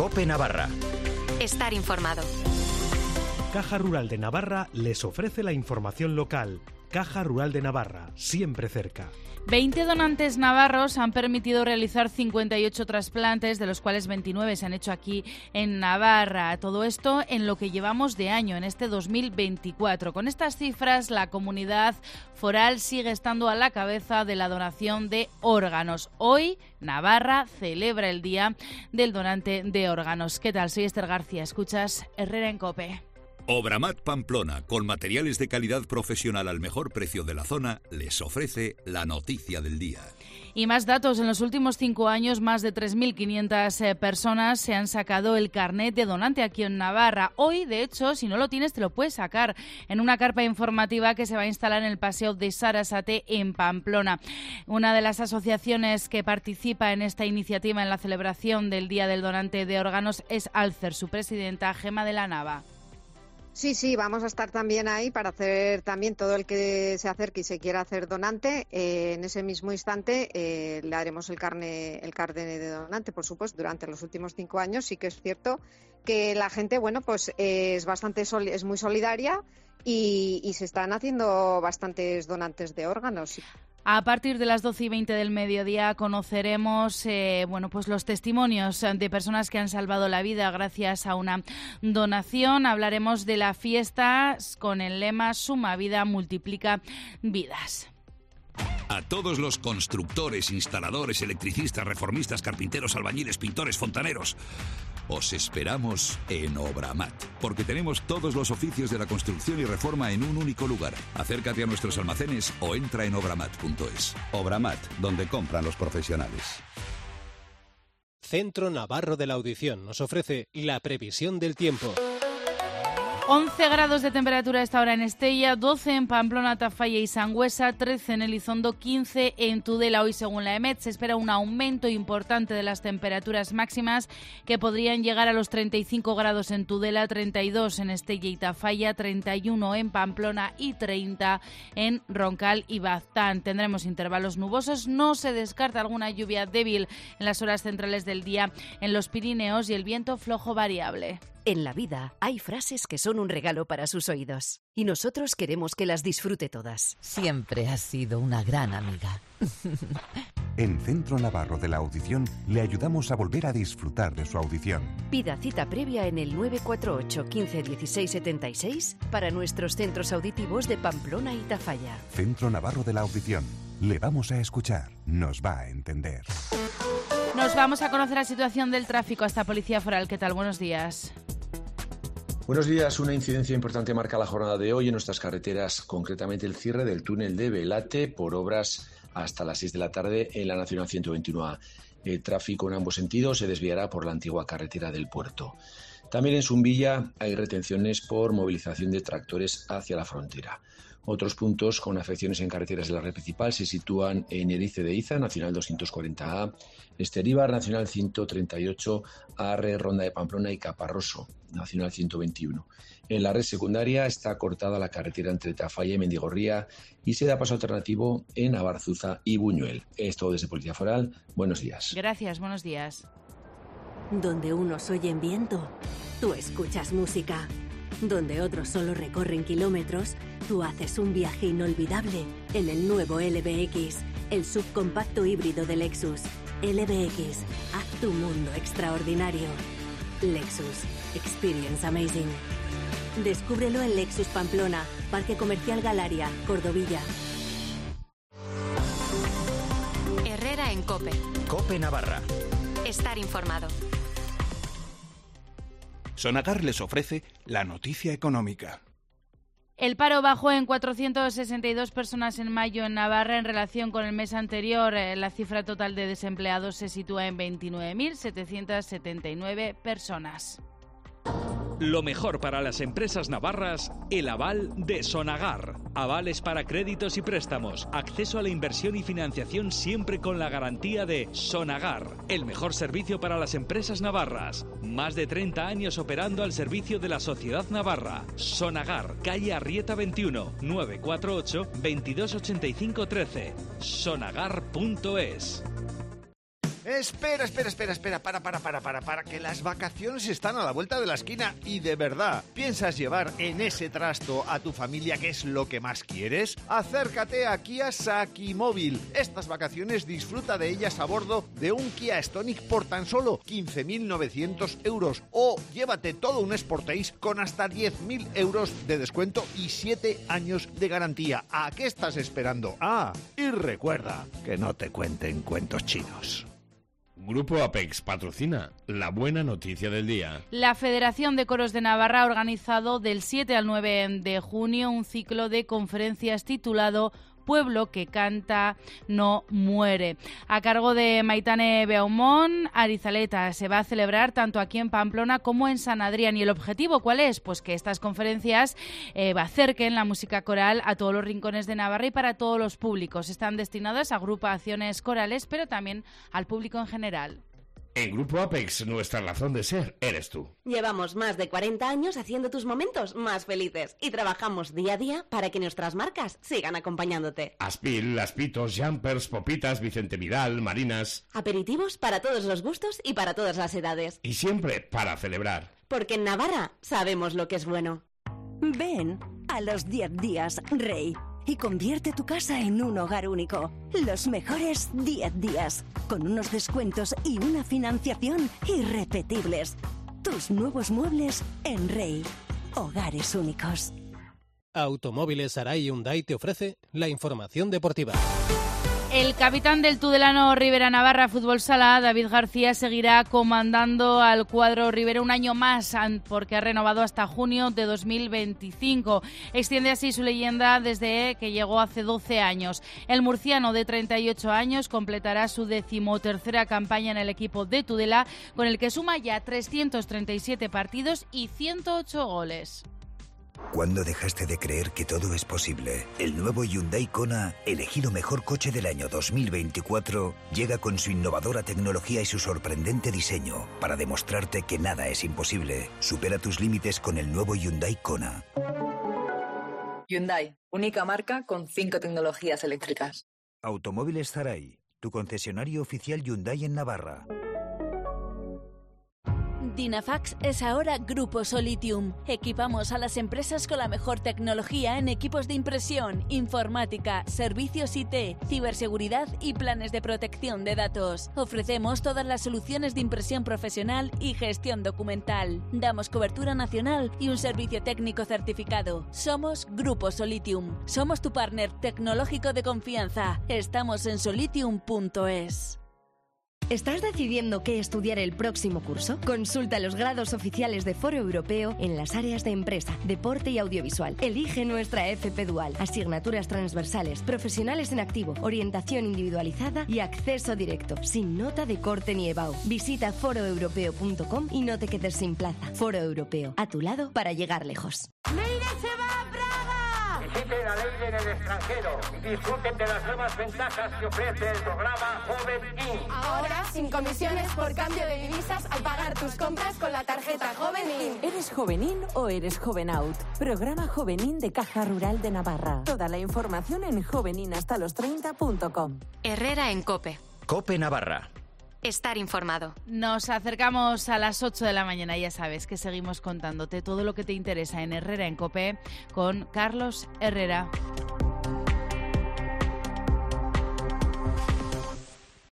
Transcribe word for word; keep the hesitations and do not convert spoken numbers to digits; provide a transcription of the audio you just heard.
COPE Navarra. Estar informado. Caja Rural de Navarra les ofrece la información local. Caja Rural de Navarra, siempre cerca. veinte donantes navarros han permitido realizar cincuenta y ocho trasplantes, de los cuales veintinueve se han hecho aquí en Navarra. Todo esto en lo que llevamos de año, en este dos mil veinticuatro. Con estas cifras, la comunidad foral sigue estando a la cabeza de la donación de órganos. Hoy, Navarra celebra el Día del Donante de Órganos. ¿Qué tal? Soy Esther García. Escuchas Herrera en COPE. Obramat Pamplona, con materiales de calidad profesional al mejor precio de la zona, les ofrece la noticia del día. Y más datos. En los últimos cinco años, más de tres mil quinientas eh, personas se han sacado el carnet de donante aquí en Navarra. Hoy, de hecho, si no lo tienes, te lo puedes sacar en una carpa informativa que se va a instalar en el Paseo de Sarasate en Pamplona. Una de las asociaciones que participa en esta iniciativa en la celebración del Día del Donante de Órganos es Alcer. Su presidenta, Gemma de la Nava. Sí, sí, vamos a estar también ahí para hacer también todo el que se acerque y se quiera hacer donante. Eh, en ese mismo instante eh, le haremos el carne, el carnet de donante, por supuesto. Durante los últimos cinco años sí que es cierto que la gente, bueno, pues eh, es bastante soli- es muy solidaria y, y se están haciendo bastantes donantes de órganos. A partir de las doce y veinte del mediodía conoceremos eh, bueno, pues los testimonios de personas que han salvado la vida gracias a una donación. Hablaremos de la fiesta con el lema Suma Vida, multiplica vidas. A todos los constructores, instaladores, electricistas, reformistas, carpinteros, albañiles, pintores, fontaneros, os esperamos en Obramat, porque tenemos todos los oficios de la construcción y reforma en un único lugar. Acércate a nuestros almacenes o entra en obramat punto es. Obramat, donde compran los profesionales. Centro Navarro de la Audición nos ofrece la previsión del tiempo. once grados de temperatura a esta hora en Estella, doce en Pamplona, Tafalla y Sangüesa, trece en Elizondo, quince en Tudela. Hoy, según la EMET, se espera un aumento importante de las temperaturas máximas que podrían llegar a los treinta y cinco grados en Tudela, treinta y dos en Estella y Tafalla, treinta y uno en Pamplona y treinta en Roncal y Baztán. Tendremos intervalos nubosos, no se descarta alguna lluvia débil en las horas centrales del día en los Pirineos y el viento flojo variable. En la vida hay frases que son un regalo para sus oídos y nosotros queremos que las disfrute todas. Siempre has sido una gran amiga. En Centro Navarro de la Audición le ayudamos a volver a disfrutar de su audición. Pida cita previa en el nueve cuatro ocho, quince, dieciséis, setenta y seis para nuestros centros auditivos de Pamplona y Tafalla. Centro Navarro de la Audición. Le vamos a escuchar. Nos va a entender. Nos vamos a conocer la situación del tráfico hasta Policía Foral. ¿Qué tal? Buenos días. Buenos días. Una incidencia importante marca la jornada de hoy en nuestras carreteras, concretamente el cierre del túnel de Velate por obras hasta las seis de la tarde en la Nacional ciento veintiuno A. El tráfico en ambos sentidos se desviará por la antigua carretera del puerto. También en Zumbilla hay retenciones por movilización de tractores hacia la frontera. Otros puntos con afecciones en carreteras de la red principal se sitúan en Erice de Iza, Nacional doscientos cuarenta A, Esteríbar, Nacional ciento treinta y ocho, Arre, Ronda de Pamplona y Caparroso, Nacional ciento veintiuno. En la red secundaria está cortada la carretera entre Tafalla y Mendigorría y se da paso alternativo en Abarzuza y Buñuel. Es todo desde Policía Foral. Buenos días. Gracias, buenos días. Donde unos oyen viento, tú escuchas música. Donde otros solo recorren kilómetros, tú haces un viaje inolvidable en el nuevo L B X, el subcompacto híbrido de Lexus. L B X, haz tu mundo extraordinario. Lexus, experience amazing. Descúbrelo en Lexus Pamplona, Parque Comercial Galaria, Cordovilla. Herrera en COPE. COPE Navarra. Estar informado. Sonagar les ofrece la noticia económica. El paro bajó en cuatrocientas sesenta y dos personas en mayo en Navarra en relación con el mes anterior. La cifra total de desempleados se sitúa en veintinueve mil setecientas setenta y nueve personas. Lo mejor para las empresas navarras, el aval de Sonagar. Avales para créditos y préstamos, acceso a la inversión y financiación siempre con la garantía de Sonagar. El mejor servicio para las empresas navarras. Más de treinta años operando al servicio de la sociedad navarra. Sonagar, calle Arrieta veintiuno, nueve cuatro ocho, veintidós ochenta y cinco trece. sonagar punto es. Espera, espera, espera, espera, para, para, para, para, para, que las vacaciones están a la vuelta de la esquina y de verdad, ¿piensas llevar en ese trasto a tu familia qué es lo que más quieres? Acércate a Kia Sakimóvil. Estas vacaciones disfruta de ellas a bordo de un Kia Stonic por tan solo quince mil novecientos euros o llévate todo un Sportage con hasta diez mil euros de descuento y siete años de garantía. ¿A qué estás esperando? Ah, y recuerda que no te cuenten cuentos chinos. Grupo Apex patrocina la buena noticia del día. La Federación de Coros de Navarra ha organizado del siete al nueve de junio un ciclo de conferencias titulado Pueblo que canta no muere. A cargo de Maitane Beaumont, Arizaleta, se va a celebrar tanto aquí en Pamplona como en San Adrián. ¿Y el objetivo cuál es? Pues que estas conferencias eh, acerquen la música coral a todos los rincones de Navarra y para todos los públicos. Están destinadas a agrupaciones corales, pero también al público en general. En Grupo Apex, nuestra razón de ser eres tú. Llevamos más de cuarenta años haciendo tus momentos más felices y trabajamos día a día para que nuestras marcas sigan acompañándote. Aspil, Aspitos, Jumpers, Popitas, Vicente Vidal, Marinas... Aperitivos para todos los gustos y para todas las edades. Y siempre para celebrar. Porque en Navarra sabemos lo que es bueno. Ven a los diez días Rey y convierte tu casa en un hogar único. Los mejores diez días, con unos descuentos y una financiación irrepetibles. Tus nuevos muebles en Rey. Hogares únicos. Automóviles Arai Hyundai te ofrece la información deportiva. El capitán del Tudelano Rivera Navarra Fútbol Sala, David García, seguirá comandando al cuadro Rivera un año más porque ha renovado hasta junio de dos mil veinticinco. Extiende así su leyenda desde que llegó hace doce años. El murciano de treinta y ocho años completará su decimotercera campaña en el equipo de Tudela, con el que suma ya trescientos treinta y siete partidos y ciento ocho goles. ¿Cuándo dejaste de creer que todo es posible? El nuevo Hyundai Kona, elegido mejor coche del año dos mil veinticuatro, llega con su innovadora tecnología y su sorprendente diseño para demostrarte que nada es imposible. Supera tus límites con el nuevo Hyundai Kona. Hyundai, única marca con cinco tecnologías eléctricas. Automóviles Zaray, tu concesionario oficial Hyundai en Navarra. Dynafax es ahora Grupo Solitium. Equipamos a las empresas con la mejor tecnología en equipos de impresión, informática, servicios I T, ciberseguridad y planes de protección de datos. Ofrecemos todas las soluciones de impresión profesional y gestión documental. Damos cobertura nacional y un servicio técnico certificado. Somos Grupo Solitium. Somos tu partner tecnológico de confianza. Estamos en solitium punto es. ¿Estás decidiendo qué estudiar el próximo curso? Consulta los grados oficiales de Foro Europeo en las áreas de empresa, deporte y audiovisual. Elige nuestra F P Dual, asignaturas transversales, profesionales en activo, orientación individualizada y acceso directo, sin nota de corte ni EBAU. Visita foro europeo punto com y no te quedes sin plaza. Foro Europeo, a tu lado para llegar lejos. ¡Leire se va a Praga! Visiten a Leire en el extranjero y disfruten de las nuevas ventajas que ofrece el programa Joven In. Ahora, sin comisiones por cambio de divisas al pagar tus compras con la tarjeta Joven In. ¿Eres Joven In o eres Joven Out? Programa Joven In de Caja Rural de Navarra. Toda la información en jovenin hasta los treinta punto com. Herrera en COPE. COPE Navarra. Estar informado. Nos acercamos a las ocho de la mañana, ya sabes que seguimos contándote todo lo que te interesa en Herrera en COPE con Carlos Herrera.